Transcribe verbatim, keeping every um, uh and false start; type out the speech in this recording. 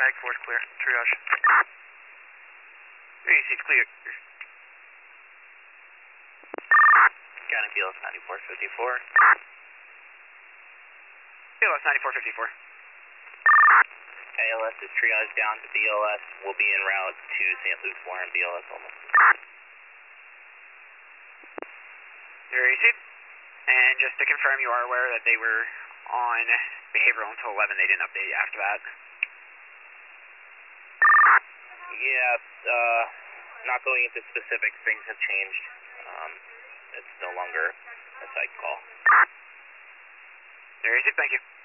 Mag four is clear. Triage. three E C is clear. County B L S ninety-four fifty-four. B L S ninety-four fifty-four. A L S is triage down to B L S. We'll be en route to Saint Luke's Warren, B L S almost. zero E C. And just to confirm, you are aware that they were on behavioral until eleven. They didn't update after that. Yeah, uh, not going into specifics, things have changed. Um, it's no longer a site call. zero E C, thank you.